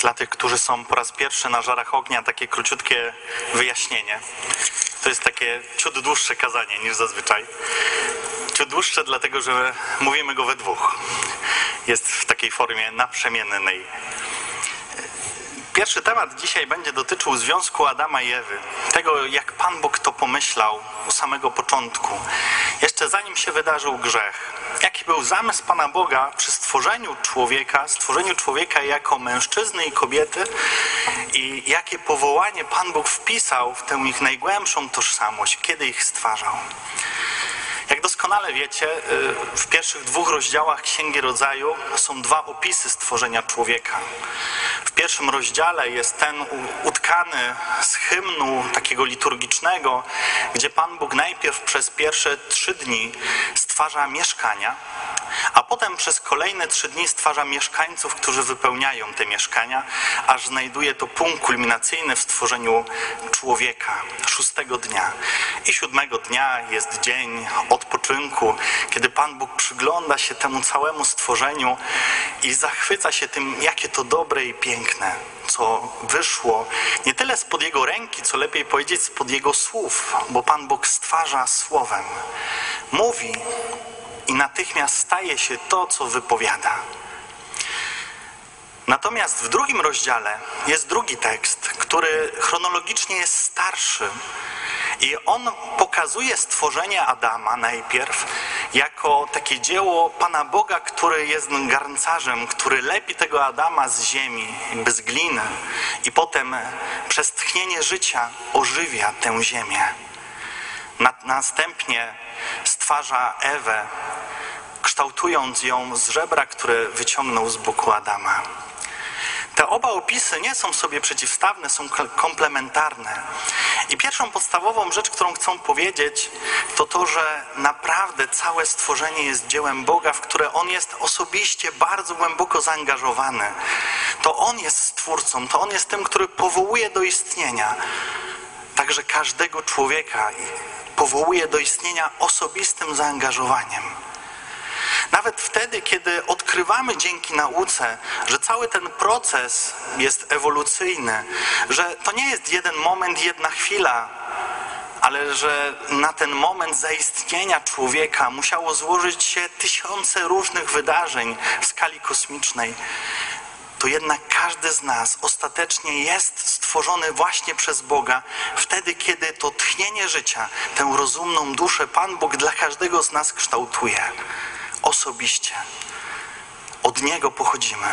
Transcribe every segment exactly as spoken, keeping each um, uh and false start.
Dla tych, którzy są po raz pierwszy na żarach ognia, takie króciutkie wyjaśnienie. To jest takie ciut dłuższe kazanie niż zazwyczaj. Ciut dłuższe dlatego, że mówimy go we dwóch. Jest w takiej formie naprzemiennej. Pierwszy temat dzisiaj będzie dotyczył związku Adama i Ewy. Tego, jak Pan Bóg to pomyślał u samego początku. Jeszcze zanim się wydarzył grzech. Jaki był zamysł Pana Boga przy stworzeniu człowieka, stworzeniu człowieka jako mężczyzny i kobiety i jakie powołanie Pan Bóg wpisał w tę ich najgłębszą tożsamość, kiedy ich stwarzał. Jak doskonale wiecie, w pierwszych dwóch rozdziałach Księgi Rodzaju są dwa opisy stworzenia człowieka. W pierwszym rozdziale jest ten utkany z hymnu takiego liturgicznego, gdzie Pan Bóg najpierw przez pierwsze trzy dni stwarza mieszkania, a potem przez kolejne trzy dni stwarza mieszkańców, którzy wypełniają te mieszkania, aż znajduje to punkt kulminacyjny w stworzeniu człowieka, szóstego dnia. I siódmego dnia jest dzień odpoczynku, kiedy Pan Bóg przygląda się temu całemu stworzeniu i zachwyca się tym, jakie to dobre i piękne, co wyszło nie tyle spod Jego ręki, co lepiej powiedzieć spod Jego słów, bo Pan Bóg stwarza słowem. Mówi i natychmiast staje się to, co wypowiada. Natomiast w drugim rozdziale jest drugi tekst, który chronologicznie jest starszy. I on pokazuje stworzenie Adama najpierw jako takie dzieło Pana Boga, który jest garncarzem, który lepi tego Adama z ziemi, jakby z gliny. I potem przez tchnienie życia ożywia tę ziemię. Następnie stwarza Ewę, kształtując ją z żebra, które wyciągnął z boku Adama. Te oba opisy nie są sobie przeciwstawne, są komplementarne. I pierwszą podstawową rzecz, którą chcę powiedzieć, to to, że naprawdę całe stworzenie jest dziełem Boga, w które On jest osobiście bardzo głęboko zaangażowany. To On jest Stwórcą, to On jest tym, który powołuje do istnienia także każdego człowieka i powołuje do istnienia osobistym zaangażowaniem. Nawet wtedy, kiedy odkrywamy dzięki nauce, że cały ten proces jest ewolucyjny, że to nie jest jeden moment, jedna chwila, ale że na ten moment zaistnienia człowieka musiało złożyć się tysiące różnych wydarzeń w skali kosmicznej, to jednak każdy z nas ostatecznie jest stworzony właśnie przez Boga wtedy, kiedy to tchnienie życia, tę rozumną duszę Pan Bóg dla każdego z nas kształtuje. Osobiście. Od Niego pochodzimy.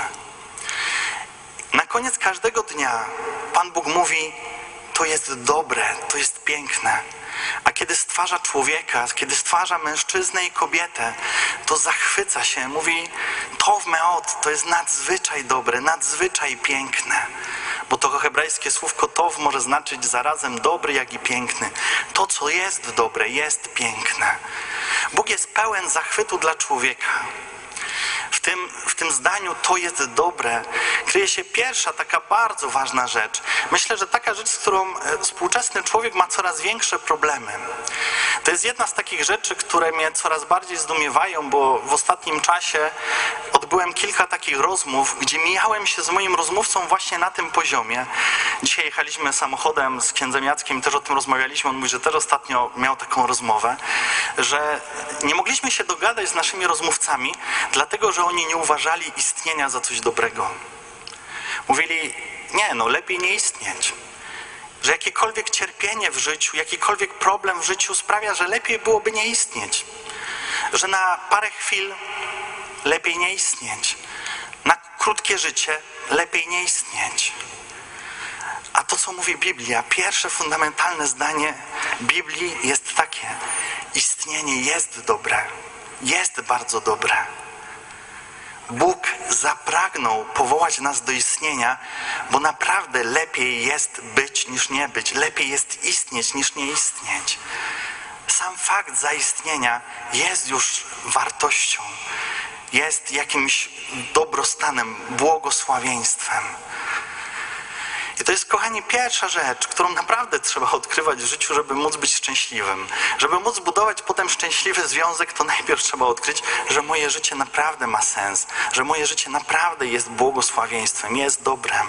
Na koniec każdego dnia Pan Bóg mówi, to jest dobre, to jest piękne. A kiedy stwarza człowieka, kiedy stwarza mężczyznę i kobietę, to zachwyca się, mówi, tov meod, to jest nadzwyczaj dobre, nadzwyczaj piękne. Bo to hebrajskie słówko tov może znaczyć zarazem dobry, jak i piękny. To, co jest dobre, jest piękne. Bóg jest pełen zachwytu dla człowieka. W tym, w tym zdaniu to jest dobre kryje się pierwsza taka bardzo ważna rzecz. Myślę, że taka rzecz, z którą współczesny człowiek ma coraz większe problemy. To jest jedna z takich rzeczy, które mnie coraz bardziej zdumiewają, bo w ostatnim czasie odbyłem kilka takich rozmów, gdzie mijałem się z moim rozmówcą właśnie na tym poziomie. Dzisiaj jechaliśmy samochodem z księdzem Jackiem i też o tym rozmawialiśmy. On mówi, że też ostatnio miał taką rozmowę, że nie mogliśmy się dogadać z naszymi rozmówcami, dlatego, że oni nie uważali istnienia za coś dobrego. Mówili, nie, no lepiej nie istnieć. Że jakiekolwiek cierpienie w życiu, jakikolwiek problem w życiu sprawia, że lepiej byłoby nie istnieć. Że na parę chwil lepiej nie istnieć. Na krótkie życie lepiej nie istnieć. A to, co mówi Biblia, pierwsze fundamentalne zdanie Biblii jest takie. Istnienie jest dobre. Jest bardzo dobre. Bóg zapragnął powołać nas do istnienia, bo naprawdę lepiej jest być niż nie być. Lepiej jest istnieć niż nie istnieć. Sam fakt zaistnienia jest już wartością. Jest jakimś dobrostanem, błogosławieństwem. I to jest, kochani, pierwsza rzecz, którą naprawdę trzeba odkrywać w życiu, żeby móc być szczęśliwym. Żeby móc budować potem szczęśliwy związek, to najpierw trzeba odkryć, że moje życie naprawdę ma sens, że moje życie naprawdę jest błogosławieństwem, jest dobrem.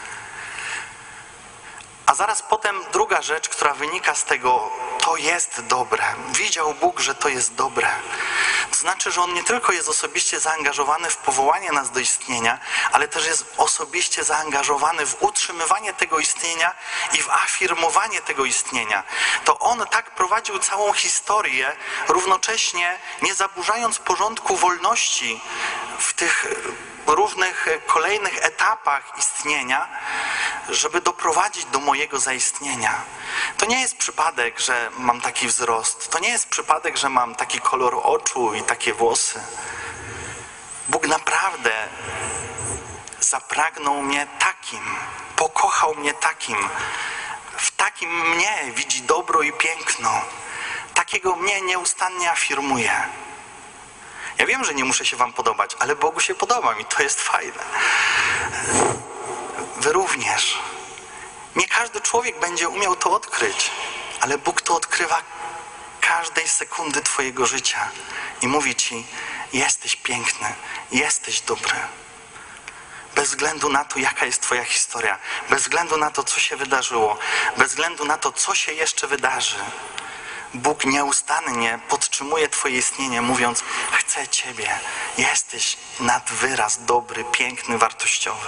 A zaraz potem druga rzecz, która wynika z tego, to jest dobre. Widział Bóg, że to jest dobre. To znaczy, że On nie tylko jest osobiście zaangażowany w powołanie nas do istnienia, ale też jest osobiście zaangażowany w utrzymywanie tego istnienia i w afirmowanie tego istnienia. To On tak prowadził całą historię, równocześnie nie zaburzając porządku wolności w tych różnych kolejnych etapach istnienia, żeby doprowadzić do mojego zaistnienia. To nie jest przypadek, że mam taki wzrost. To nie jest przypadek, że mam taki kolor oczu i takie włosy. Bóg naprawdę zapragnął mnie takim, pokochał mnie takim. W takim mnie widzi dobro i piękno. Takiego mnie nieustannie afirmuje. Ja wiem, że nie muszę się wam podobać, ale Bogu się podobam i to jest fajne. Wy również. Nie każdy człowiek będzie umiał to odkryć, ale Bóg to odkrywa każdej sekundy twojego życia i mówi ci, jesteś piękny, jesteś dobry. Bez względu na to, jaka jest twoja historia, bez względu na to, co się wydarzyło, bez względu na to, co się jeszcze wydarzy. Bóg nieustannie podtrzymuje twoje istnienie, mówiąc, chcę ciebie, jesteś nad wyraz dobry, piękny, wartościowy.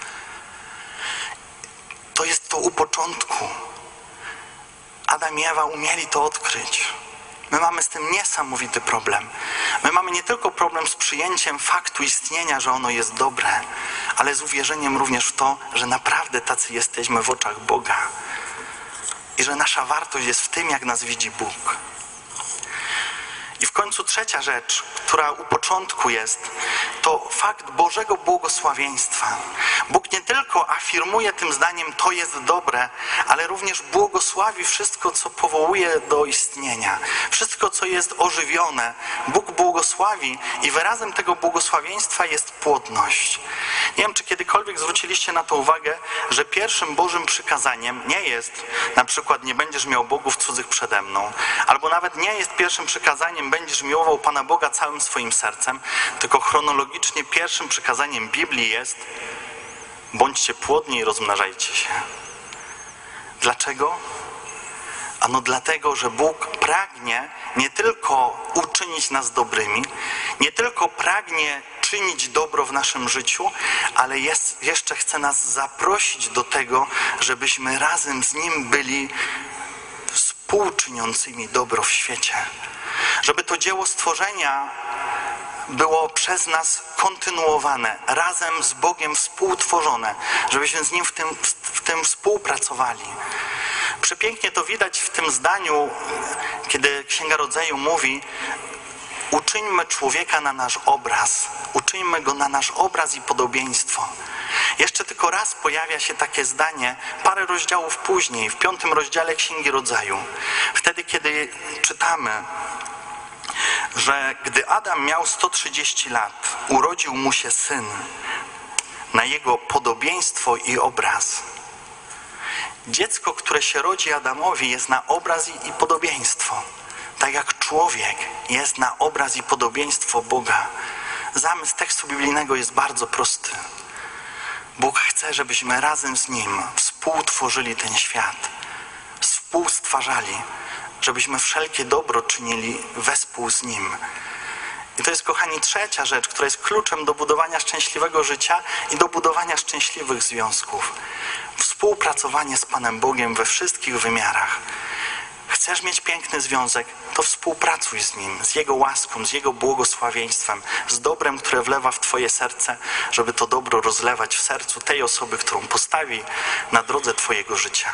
To jest to u początku. Adam i Ewa umieli to odkryć. My mamy z tym niesamowity problem. My mamy nie tylko problem z przyjęciem faktu istnienia, że ono jest dobre, ale z uwierzeniem również w to, że naprawdę tacy jesteśmy w oczach Boga. I że nasza wartość jest w tym, jak nas widzi Bóg. I w końcu trzecia rzecz, która u początku jest, to fakt Bożego błogosławieństwa. Bóg nie tylko afirmuje tym zdaniem, to jest dobre, ale również błogosławi wszystko, co powołuje do istnienia. Wszystko, co jest ożywione. Bóg błogosławi i wyrazem tego błogosławieństwa jest płodność. Nie wiem, czy kiedykolwiek zwróciliście na to uwagę, że pierwszym Bożym przykazaniem nie jest na przykład nie będziesz miał bogów cudzych przede mną, albo nawet nie jest pierwszym przykazaniem będziesz miłował Pana Boga całym swoim sercem, tylko chronologicznie pierwszym przykazaniem Biblii jest bądźcie płodni i rozmnażajcie się. Dlaczego? Ano dlatego, że Bóg pragnie nie tylko uczynić nas dobrymi, nie tylko pragnie czynić dobro w naszym życiu, ale jest, jeszcze chce nas zaprosić do tego, żebyśmy razem z Nim byli współczyniącymi dobro w świecie. Żeby to dzieło stworzenia było przez nas kontynuowane, razem z Bogiem współtworzone, żebyśmy z Nim w tym, w tym współpracowali. Przepięknie to widać w tym zdaniu, kiedy Księga Rodzaju mówi: uczyńmy człowieka na nasz obraz, uczyńmy go na nasz obraz i podobieństwo. Jeszcze tylko raz pojawia się takie zdanie, parę rozdziałów później, w piątym rozdziale Księgi Rodzaju. Wtedy, kiedy czytamy, że gdy Adam miał sto trzydzieści lat, urodził mu się syn na jego podobieństwo i obraz. Dziecko, które się rodzi Adamowi, jest na obraz i podobieństwo. Tak jak człowiek jest na obraz i podobieństwo Boga. Zamysł tekstu biblijnego jest bardzo prosty. Bóg chce, żebyśmy razem z Nim współtworzyli ten świat. Współstwarzali. Żebyśmy wszelkie dobro czynili wespół z Nim. I to jest, kochani, trzecia rzecz, która jest kluczem do budowania szczęśliwego życia i do budowania szczęśliwych związków. Współpracowanie z Panem Bogiem we wszystkich wymiarach. Chcesz mieć piękny związek, to współpracuj z Nim, z Jego łaską, z Jego błogosławieństwem, z dobrem, które wlewa w Twoje serce, żeby to dobro rozlewać w sercu tej osoby, którą postawi na drodze Twojego życia.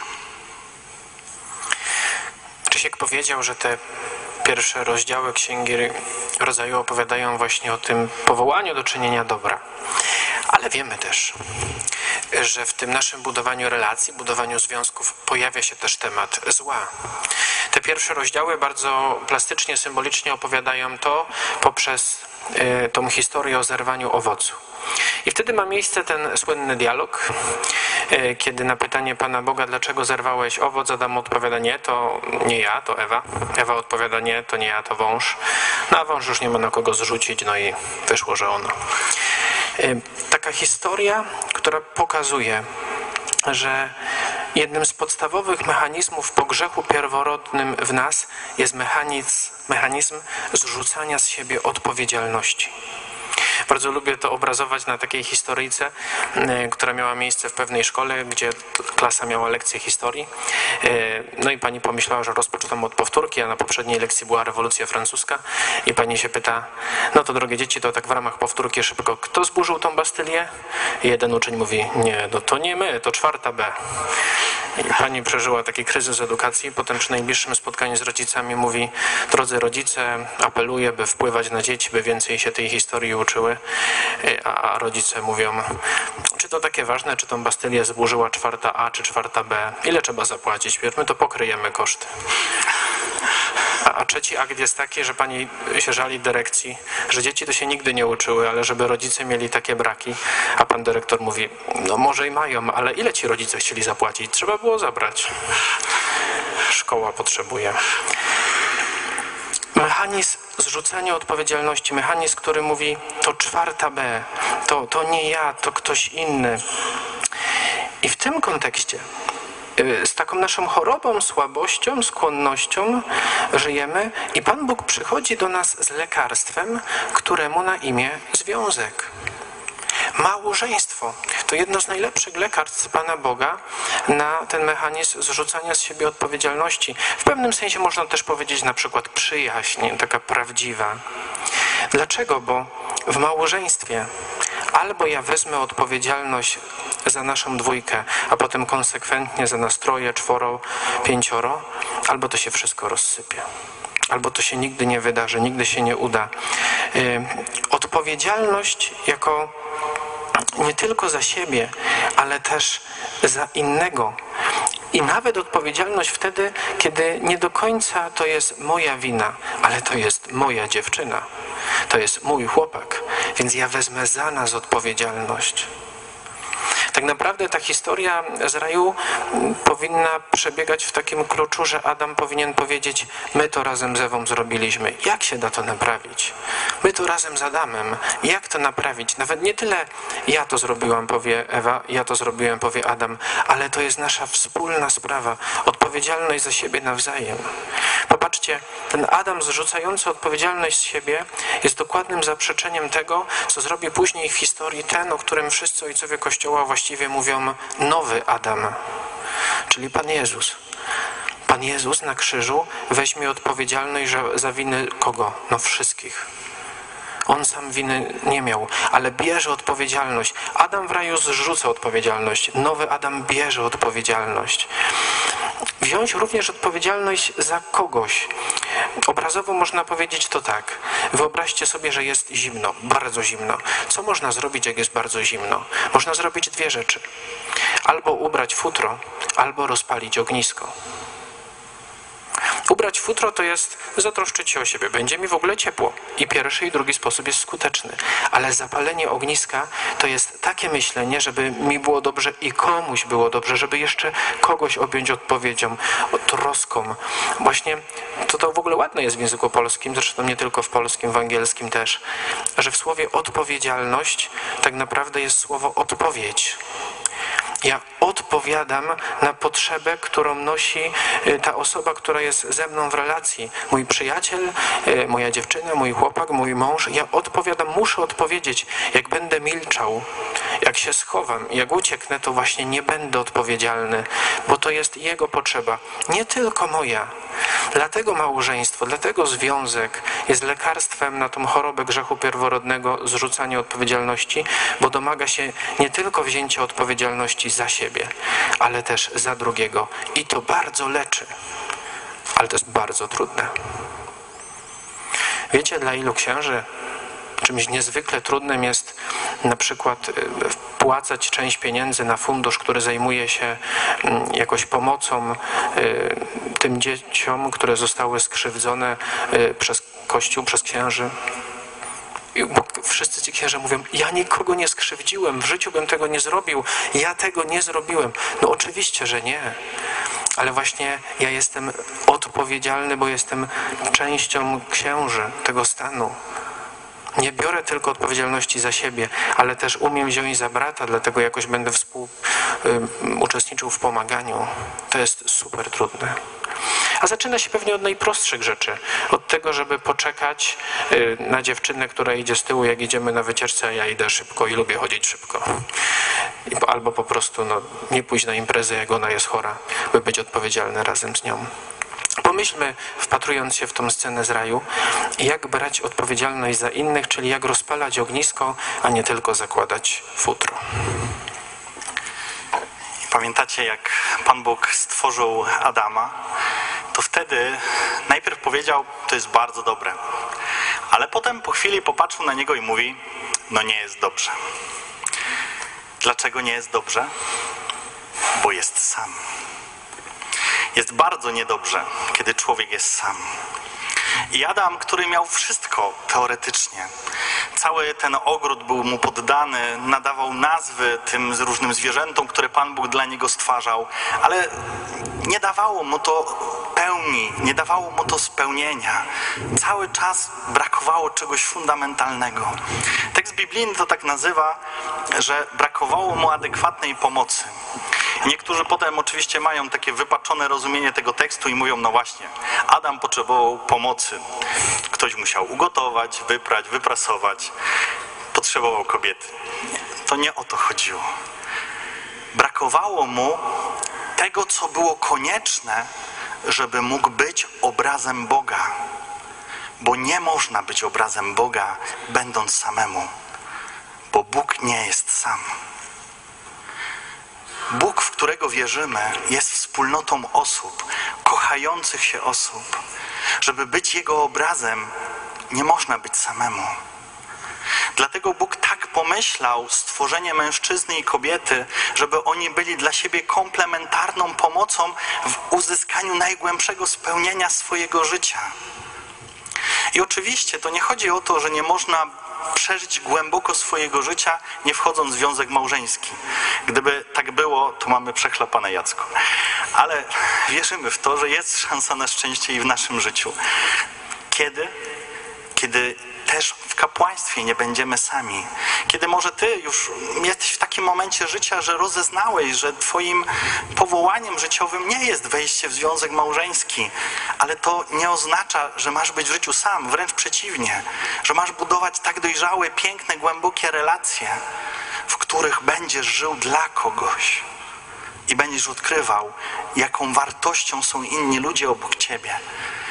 Krzysiek powiedział, że te pierwsze rozdziały Księgi Rodzaju opowiadają właśnie o tym powołaniu do czynienia dobra. Ale wiemy też, że w tym naszym budowaniu relacji, budowaniu związków pojawia się też temat zła. Te pierwsze rozdziały bardzo plastycznie, symbolicznie opowiadają to poprzez y, tą historię o zerwaniu owocu. I wtedy ma miejsce ten słynny dialog, kiedy na pytanie Pana Boga, dlaczego zerwałeś owoc, Adam odpowiada nie, to nie ja, to Ewa. Ewa odpowiada nie, to nie ja, to wąż. No a wąż już nie ma na kogo zrzucić, no i wyszło, że ona. Taka historia, która pokazuje, że jednym z podstawowych mechanizmów po grzechu pierworodnym w nas jest mechanizm, mechanizm zrzucania z siebie odpowiedzialności. Bardzo lubię to obrazować na takiej historyjce, która miała miejsce w pewnej szkole, gdzie klasa miała lekcję historii. No i pani pomyślała, że rozpoczną od powtórki, a na poprzedniej lekcji była rewolucja francuska. I pani się pyta, no to drogie dzieci, to tak w ramach powtórki szybko, kto zburzył tą Bastylię? I jeden uczeń mówi, nie, no to nie my, to czwarta B. I pani przeżyła taki kryzys edukacji, potem przy najbliższym spotkaniu z rodzicami mówi, drodzy rodzice, apeluję, by wpływać na dzieci, by więcej się tej historii uczyły. A rodzice mówią, czy to takie ważne, czy tą Bastylię zburzyła czwarta A czy czwarta B? Ile trzeba zapłacić? My to pokryjemy koszty. A, a trzeci akt jest taki, że pani się żali dyrekcji, że dzieci to się nigdy nie uczyły, ale żeby rodzice mieli takie braki. A pan dyrektor mówi, no może i mają, ale ile ci rodzice chcieli zapłacić? Trzeba było zabrać. Szkoła potrzebuje. Mechanizm zrzucania odpowiedzialności, mechanizm, który mówi, to czwarta B, to, to nie ja, to ktoś inny. I w tym kontekście z taką naszą chorobą, słabością, skłonnością żyjemy i Pan Bóg przychodzi do nas z lekarstwem, któremu na imię związek. Małżeństwo to jedno z najlepszych lekarstw Pana Boga na ten mechanizm zrzucania z siebie odpowiedzialności. W pewnym sensie można też powiedzieć na przykład przyjaźń, taka prawdziwa. Dlaczego? Bo w małżeństwie albo ja wezmę odpowiedzialność za naszą dwójkę, a potem konsekwentnie za nas troje, czworo, pięcioro, albo to się wszystko rozsypie. Albo to się nigdy nie wydarzy, nigdy się nie uda. Yy, odpowiedzialność jako nie tylko za siebie, ale też za innego. I nawet odpowiedzialność wtedy, kiedy nie do końca to jest moja wina, ale to jest moja dziewczyna. To jest mój chłopak, więc ja wezmę za nas odpowiedzialność. Tak naprawdę ta historia z raju powinna przebiegać w takim kluczu, że Adam powinien powiedzieć, my to razem z Ewą zrobiliśmy. Jak się da to naprawić? My to razem z Adamem. Jak to naprawić? Nawet nie tyle ja to zrobiłam, powie Ewa, ja to zrobiłem, powie Adam, ale to jest nasza wspólna sprawa. Odpowiedzialność za siebie nawzajem. Popatrzcie, ten Adam zrzucający odpowiedzialność z siebie jest dokładnym zaprzeczeniem tego, co zrobi później w historii ten, o którym wszyscy ojcowie Kościoła właściwie mówią nowy Adam, czyli Pan Jezus. Pan Jezus na krzyżu weźmie odpowiedzialność za winy kogo? No wszystkich. On sam winy nie miał, ale bierze odpowiedzialność. Adam w raju zrzuca odpowiedzialność. Nowy Adam bierze odpowiedzialność. Wziąć również odpowiedzialność za kogoś. Obrazowo można powiedzieć to tak. Wyobraźcie sobie, że jest zimno, bardzo zimno. Co można zrobić, jak jest bardzo zimno? Można zrobić dwie rzeczy. Albo ubrać futro, albo rozpalić ognisko. Ubrać futro to jest zatroszczyć się o siebie. Będzie mi w ogóle ciepło. I pierwszy i drugi sposób jest skuteczny. Ale zapalenie ogniska to jest takie myślenie, żeby mi było dobrze i komuś było dobrze, żeby jeszcze kogoś objąć odpowiedzią, troską. Właśnie to, to w ogóle ładne jest w języku polskim, zresztą nie tylko w polskim, w angielskim też, że w słowie odpowiedzialność tak naprawdę jest słowo odpowiedź. Ja odpowiadam na potrzebę, którą nosi ta osoba, która jest ze mną w relacji. Mój przyjaciel, moja dziewczyna, mój chłopak, mój mąż. Ja odpowiadam, muszę odpowiedzieć. Jak będę milczał, jak się schowam, jak ucieknę, to właśnie nie będę odpowiedzialny, bo to jest jego potrzeba, nie tylko moja. Dlatego małżeństwo, dlatego związek jest lekarstwem na tą chorobę grzechu pierworodnego, zrzucanie odpowiedzialności, bo domaga się nie tylko wzięcia odpowiedzialności za siebie, ale też za drugiego. I to bardzo leczy, ale to jest bardzo trudne. Wiecie, dla ilu księży czymś niezwykle trudnym jest na przykład wpłacać część pieniędzy na fundusz, który zajmuje się jakoś pomocą tym dzieciom, które zostały skrzywdzone przez Kościół, przez księży. I bo wszyscy ci księża mówią, ja nikogo nie skrzywdziłem, w życiu bym tego nie zrobił, ja tego nie zrobiłem. No oczywiście, że nie. Ale właśnie ja jestem odpowiedzialny, bo jestem częścią księży tego stanu. Nie biorę tylko odpowiedzialności za siebie, ale też umiem wziąć za brata, dlatego jakoś będę współuczestniczył w pomaganiu. To jest super trudne. A zaczyna się pewnie od najprostszych rzeczy. Od tego, żeby poczekać na dziewczynę, która idzie z tyłu, jak idziemy na wycieczce, a ja idę szybko i lubię chodzić szybko. Albo po prostu no, nie pójść na imprezę, jak ona jest chora, by być odpowiedzialny razem z nią. Pomyślmy, wpatrując się w tą scenę z raju, jak brać odpowiedzialność za innych, czyli jak rozpalać ognisko, a nie tylko zakładać futro. Pamiętacie, jak Pan Bóg stworzył Adama, to wtedy najpierw powiedział, to jest bardzo dobre, ale potem po chwili popatrzył na niego i mówi, no nie jest dobrze. Dlaczego nie jest dobrze? Bo jest sam. Jest bardzo niedobrze, kiedy człowiek jest sam. I Adam, który miał wszystko teoretycznie, cały ten ogród był mu poddany, nadawał nazwy tym różnym zwierzętom, które Pan Bóg dla niego stwarzał, ale nie dawało mu to pełni, nie dawało mu to spełnienia. Cały czas brakowało czegoś fundamentalnego. Tekst biblijny to tak nazywa, że brakowało mu adekwatnej pomocy. Niektórzy potem oczywiście mają takie wypaczone rozumienie tego tekstu i mówią, no właśnie, Adam potrzebował pomocy. Ktoś musiał ugotować, wyprać, wyprasować. Potrzebował kobiety. To nie o to chodziło. Brakowało mu tego, co było konieczne, żeby mógł być obrazem Boga. Bo nie można być obrazem Boga, będąc samemu. Bo Bóg nie jest sam. Bóg, w którego wierzymy, jest wspólnotą osób, kochających się osób. Żeby być Jego obrazem, nie można być samemu. Dlatego Bóg tak pomyślał stworzenie mężczyzny i kobiety, żeby oni byli dla siebie komplementarną pomocą w uzyskaniu najgłębszego spełnienia swojego życia. I oczywiście to nie chodzi o to, że nie można przeżyć głęboko swojego życia, nie wchodząc w związek małżeński. Gdyby tak było, to mamy przechlapane Jacko. Ale wierzymy w to, że jest szansa na szczęście i w naszym życiu. Kiedy? Kiedy też w kapłaństwie nie będziemy sami. Kiedy może ty już jesteś w takim momencie życia, że rozeznałeś, że twoim powołaniem życiowym nie jest wejście w związek małżeński, ale to nie oznacza, że masz być w życiu sam, wręcz przeciwnie, że masz budować tak dojrzałe, piękne, głębokie relacje, w których będziesz żył dla kogoś i będziesz odkrywał, jaką wartością są inni ludzie obok ciebie.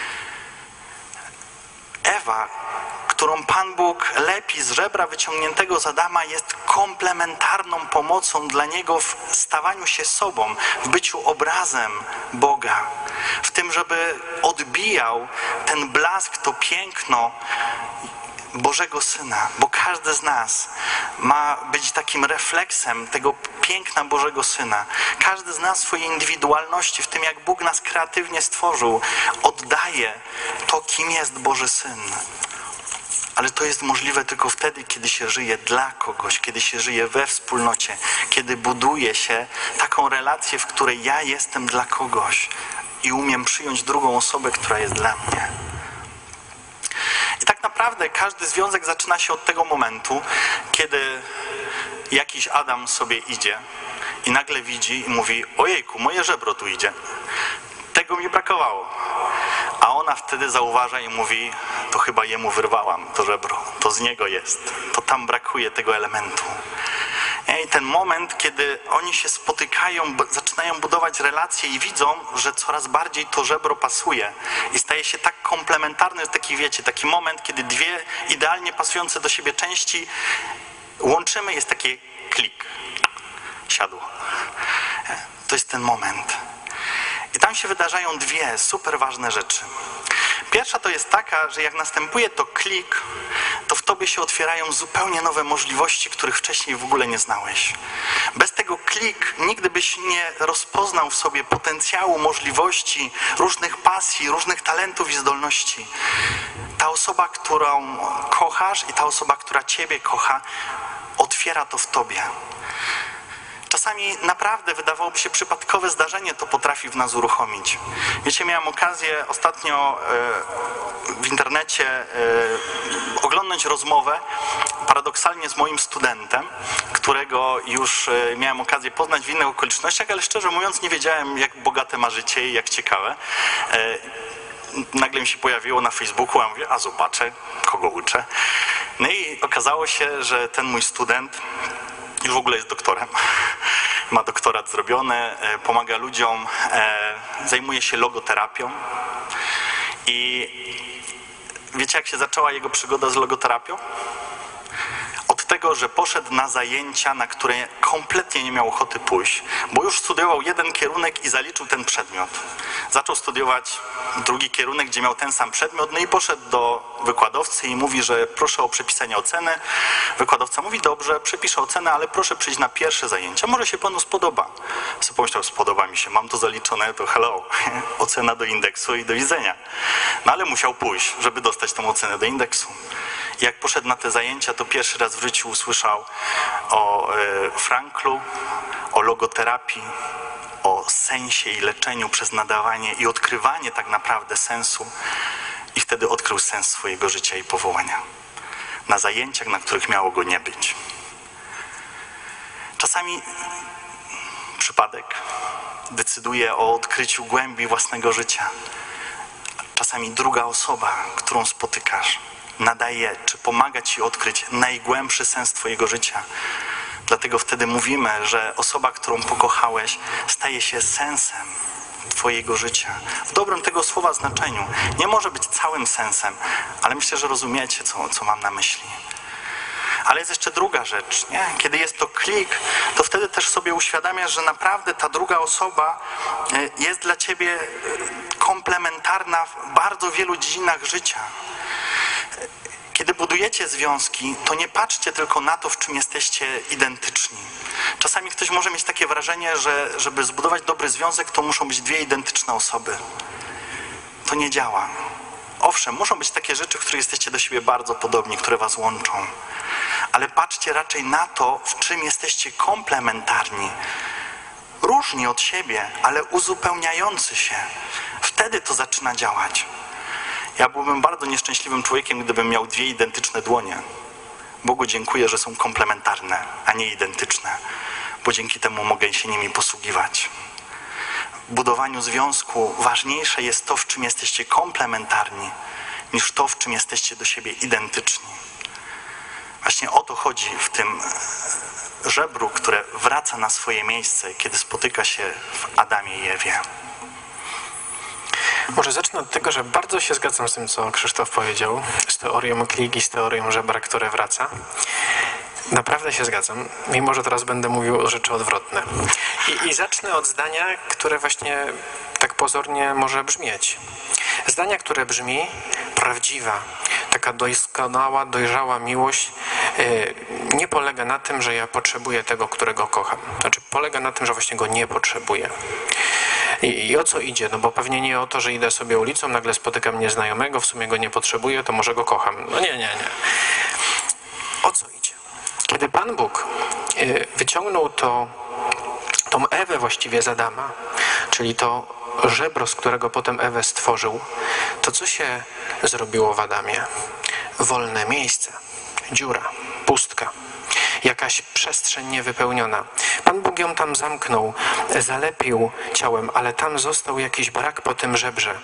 Ewa, którą Pan Bóg lepi z żebra wyciągniętego z Adama, jest komplementarną pomocą dla niego w stawaniu się sobą, w byciu obrazem Boga, w tym, żeby odbijał ten blask, to piękno Bożego Syna, bo każdy z nas ma być takim refleksem tego piękna Bożego Syna. Każdy z nas w swojej indywidualności, w tym jak Bóg nas kreatywnie stworzył, oddaje to, kim jest Boży Syn. Ale to jest możliwe tylko wtedy, kiedy się żyje dla kogoś, kiedy się żyje we wspólnocie, kiedy buduje się taką relację, w której ja jestem dla kogoś i umiem przyjąć drugą osobę, która jest dla mnie. I tak naprawdę każdy związek zaczyna się od tego momentu, kiedy jakiś Adam sobie idzie i nagle widzi i mówi, ojejku, moje żebro tu idzie. Tego mi brakowało. A ona wtedy zauważa i mówi, to chyba jemu wyrwałam to żebro, to z niego jest, to tam brakuje tego elementu. I ten moment, kiedy oni się spotykają, zaczynają budować relacje i widzą, że coraz bardziej to żebro pasuje i staje się tak komplementarny, że taki, wiecie, taki moment, kiedy dwie idealnie pasujące do siebie części łączymy, jest taki klik, siadło. To jest ten moment. I tam się wydarzają dwie super ważne rzeczy. Pierwsza to jest taka, że jak następuje to klik, to w tobie się otwierają zupełnie nowe możliwości, których wcześniej w ogóle nie znałeś. Bez tego klik nigdy byś nie rozpoznał w sobie potencjału, możliwości, różnych pasji, różnych talentów i zdolności. Ta ta osoba, którą kochasz i ta osoba, która ciebie kocha, otwiera to w tobie. Czasami naprawdę wydawałoby się przypadkowe zdarzenie to potrafi w nas uruchomić. Wiecie, miałem okazję ostatnio w internecie oglądać rozmowę paradoksalnie z moim studentem, którego już miałem okazję poznać w innych okolicznościach, ale szczerze mówiąc nie wiedziałem, jak bogate ma życie i jak ciekawe. Nagle mi się pojawiło na Facebooku, a mówię, a zobaczę, kogo uczę. No i okazało się, że ten mój student już w ogóle jest doktorem. Ma doktorat zrobiony, pomaga ludziom, zajmuje się logoterapią. I wiecie, jak się zaczęła jego przygoda z logoterapią? Od tego, że poszedł na zajęcia, na które kompletnie nie miał ochoty pójść, bo już studiował jeden kierunek i zaliczył ten przedmiot. Zaczął studiować drugi kierunek, gdzie miał ten sam przedmiot, no i poszedł do wykładowcy i mówi, że proszę o przepisanie oceny. Wykładowca mówi, dobrze, przepiszę ocenę, ale proszę przyjść na pierwsze zajęcia, może się panu spodoba. Co pomyślał, spodoba mi się, mam to zaliczone, to hello, ocena do indeksu i do widzenia. No ale musiał pójść, żeby dostać tą ocenę do indeksu. I jak poszedł na te zajęcia, to pierwszy raz w życiu usłyszał o Franklu, o logoterapii, o sensie i leczeniu przez nadawanie i odkrywanie tak naprawdę sensu. I wtedy odkrył sens swojego życia i powołania. Na zajęciach, na których miało go nie być. Czasami przypadek decyduje o odkryciu głębi własnego życia. Czasami druga osoba, którą spotykasz, nadaje czy pomaga ci odkryć najgłębszy sens twojego życia. Dlatego wtedy mówimy, że osoba, którą pokochałeś, staje się sensem twojego życia. W dobrym tego słowa znaczeniu. Nie może być całym sensem, ale myślę, że rozumiecie, co, co mam na myśli. Ale jest jeszcze druga rzecz, nie? Kiedy jest to klik, to wtedy też sobie uświadamiasz, że naprawdę ta druga osoba jest dla ciebie komplementarna w bardzo wielu dziedzinach życia. Kiedy budujecie związki, to nie patrzcie tylko na to, w czym jesteście identyczni. Czasami ktoś może mieć takie wrażenie, że żeby zbudować dobry związek, to muszą być dwie identyczne osoby. To nie działa. Owszem, muszą być takie rzeczy, w których jesteście do siebie bardzo podobni, które was łączą. Ale patrzcie raczej na to, w czym jesteście komplementarni. Różni od siebie, ale uzupełniający się. Wtedy to zaczyna działać. Ja byłbym bardzo nieszczęśliwym człowiekiem, gdybym miał dwie identyczne dłonie. Bogu dziękuję, że są komplementarne, a nie identyczne, bo dzięki temu mogę się nimi posługiwać. W budowaniu związku ważniejsze jest to, w czym jesteście komplementarni, niż to, w czym jesteście do siebie identyczni. Właśnie o to chodzi w tym żebru, które wraca na swoje miejsce, kiedy spotyka się w Adamie i Ewie. Może zacznę od tego, że bardzo się zgadzam z tym, co Krzysztof powiedział, z teorią kliki, z teorią żebra, które wraca. Naprawdę się zgadzam, mimo że teraz będę mówił rzeczy odwrotne. I, I zacznę od zdania, które właśnie tak pozornie może brzmieć. Zdania, które brzmi: prawdziwa, taka doskonała, dojrzała miłość yy, nie polega na tym, że ja potrzebuję tego, którego kocham. Znaczy polega na tym, że właśnie go nie potrzebuję. I, I o co idzie? No bo pewnie nie o to, że idę sobie ulicą, nagle spotykam nieznajomego, w sumie go nie potrzebuję, to może go kocham. No nie, nie, nie. O co idzie? Kiedy Pan Bóg yy, wyciągnął to, tą Ewę właściwie z Adama, czyli to żebro, z którego potem Ewę stworzył, to co się zrobiło w Adamie? Wolne miejsce, dziura, pustka, jakaś przestrzeń niewypełniona. Pan Bóg ją tam zamknął, zalepił ciałem, ale tam został jakiś brak po tym żebrze.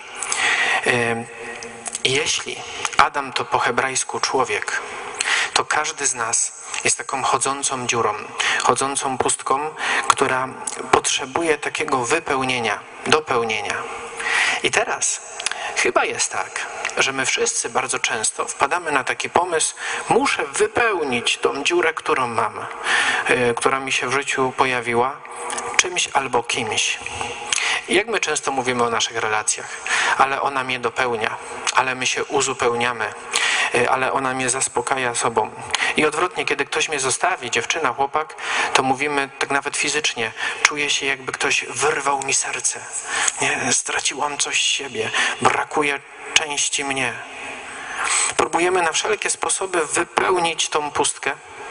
Jeśli Adam to po hebrajsku człowiek, to każdy z nas jest taką chodzącą dziurą, chodzącą pustką, która potrzebuje takiego wypełnienia, dopełnienia. I teraz chyba jest tak, że my wszyscy bardzo często wpadamy na taki pomysł: muszę wypełnić tą dziurę, którą mam, yy, która mi się w życiu pojawiła, czymś albo kimś. I jak my często mówimy o naszych relacjach, ale ona mnie dopełnia, ale my się uzupełniamy, ale ona mnie zaspokaja sobą. I odwrotnie, kiedy ktoś mnie zostawi, dziewczyna, chłopak, to mówimy tak nawet fizycznie: czuję się, jakby ktoś wyrwał mi serce. Nie? Straciłam coś z siebie, brakuje części mnie. próbujemy na wszelkie sposoby wypełnić tą pustkę.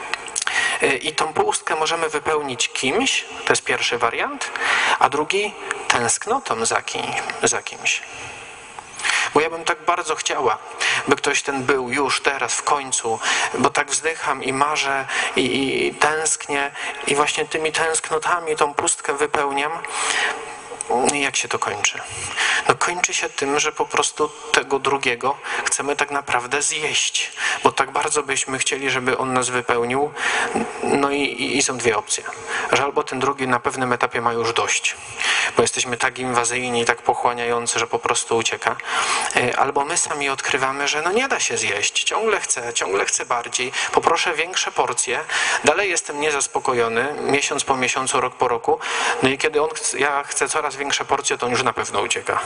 I tą pustkę możemy wypełnić kimś, to jest pierwszy wariant, a drugi tęsknotą za, kim, za kimś. Bo ja bym tak bardzo chciała, by ktoś ten był już teraz, w końcu, bo tak wzdycham i marzę i, i tęsknię i właśnie tymi tęsknotami tą pustkę wypełniam. I jak się to kończy? No kończy się tym, że po prostu tego drugiego chcemy tak naprawdę zjeść, bo tak bardzo byśmy chcieli, żeby on nas wypełnił. No i, i, i są dwie opcje, że albo ten drugi na pewnym etapie ma już dość, bo jesteśmy tak inwazyjni i tak pochłaniający, że po prostu ucieka, albo my sami odkrywamy, że no nie da się zjeść, ciągle chcę, ciągle chcę bardziej, poproszę większe porcje, dalej jestem niezaspokojony, miesiąc po miesiącu, rok po roku, no i kiedy on chce, ja chcę coraz większe porcje, to on już na pewno ucieka.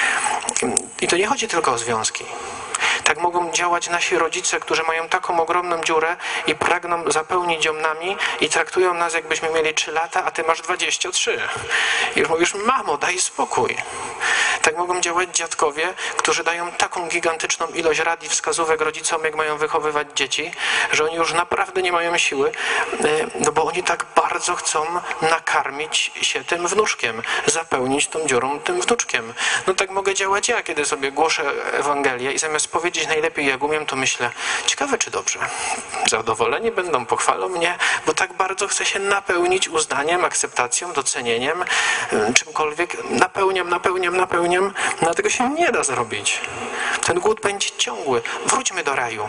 I to nie chodzi tylko o związki. Tak mogą działać nasi rodzice, którzy mają taką ogromną dziurę i pragną zapełnić ją nami i traktują nas, jakbyśmy mieli trzy lata, a ty masz dwadzieścia trzy. I już mówisz, mamo, daj spokój. Tak mogą działać dziadkowie, którzy dają taką gigantyczną ilość rad i wskazówek rodzicom, jak mają wychowywać dzieci, że oni już naprawdę nie mają siły, no bo oni tak bardzo chcą nakarmić się tym wnuczkiem, zapełnić tą dziurą tym wnuczkiem. No tak mogę działać ja, kiedy sobie głoszę Ewangelię i zamiast powiedzieć najlepiej jak umiem, to myślę, ciekawe czy dobrze. Zadowoleni będą, pochwalą mnie, bo tak bardzo chcę się napełnić uznaniem, akceptacją, docenieniem, czymkolwiek. Napełniam, napełniam, napełniam. No tego się nie da zrobić. Ten głód będzie ciągły. Wróćmy do raju.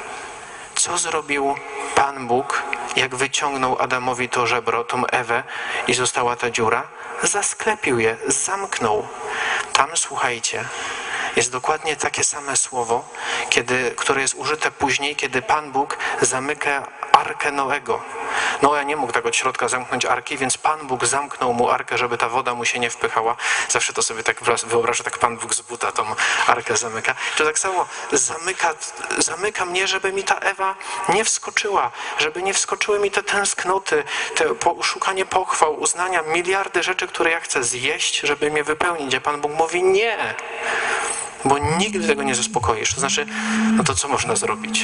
Co zrobił Pan Bóg, jak wyciągnął Adamowi to żebro, tą Ewę i została ta dziura? Zasklepił je, zamknął. Tam, słuchajcie, jest dokładnie takie same słowo, kiedy, które jest użyte później, kiedy Pan Bóg zamyka arkę Noego. Noe nie mógł tak od środka zamknąć arki, więc Pan Bóg zamknął mu arkę, żeby ta woda mu się nie wpychała. Zawsze to sobie tak wyobrażę, tak Pan Bóg z buta tą arkę zamyka. To tak samo zamyka, zamyka mnie, żeby mi ta Ewa nie wskoczyła, żeby nie wskoczyły mi te tęsknoty, te szukanie pochwał, uznania, miliardy rzeczy, które ja chcę zjeść, żeby mnie wypełnić. A Pan Bóg mówi nie, bo nigdy tego nie zaspokoisz. To znaczy, no to co można zrobić?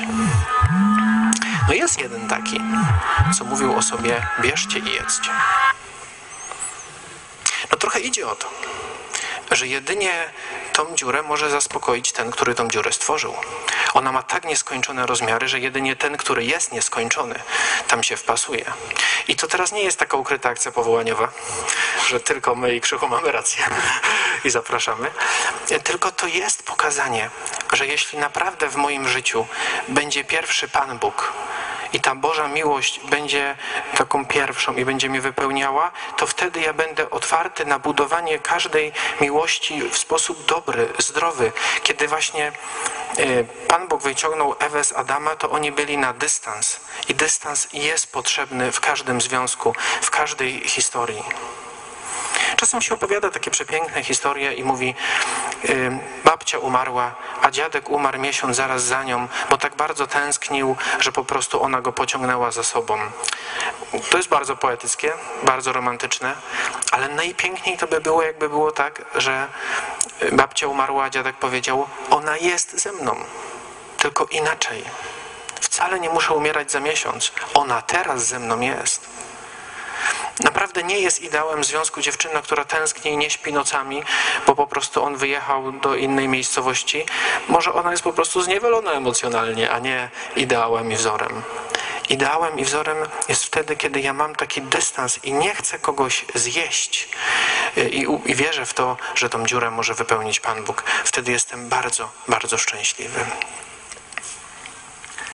No jest jeden taki, co mówił o sobie, bierzcie i jedzcie. No trochę idzie o to, że jedynie tą dziurę może zaspokoić ten, który tą dziurę stworzył. Ona ma tak nieskończone rozmiary, że jedynie ten, który jest nieskończony, tam się wpasuje. I to teraz nie jest taka ukryta akcja powołaniowa, że tylko my i Krzychu mamy rację i zapraszamy. Tylko to jest pokazanie, że jeśli naprawdę w moim życiu będzie pierwszy Pan Bóg, i ta Boża miłość będzie taką pierwszą i będzie mnie wypełniała, to wtedy ja będę otwarty na budowanie każdej miłości w sposób dobry, zdrowy. Kiedy właśnie Pan Bóg wyciągnął Ewę z Adama, to oni byli na dystans. I dystans jest potrzebny w każdym związku, w każdej historii. Czasem się opowiada takie przepiękne historie i mówi, yy, babcia umarła, a dziadek umarł miesiąc zaraz za nią, bo tak bardzo tęsknił, że po prostu ona go pociągnęła za sobą. To jest bardzo poetyckie, bardzo romantyczne, ale najpiękniej to by było, jakby było tak, że babcia umarła, a dziadek powiedział, ona jest ze mną, tylko inaczej. Wcale nie muszę umierać za miesiąc, ona teraz ze mną jest. Naprawdę nie jest ideałem w związku dziewczyna, która tęskni i nie śpi nocami, bo po prostu on wyjechał do innej miejscowości. Może ona jest po prostu zniewolona emocjonalnie, a nie ideałem i wzorem. Ideałem i wzorem jest wtedy, kiedy ja mam taki dystans i nie chcę kogoś zjeść i, i wierzę w to, że tą dziurę może wypełnić Pan Bóg. Wtedy jestem bardzo, bardzo szczęśliwy.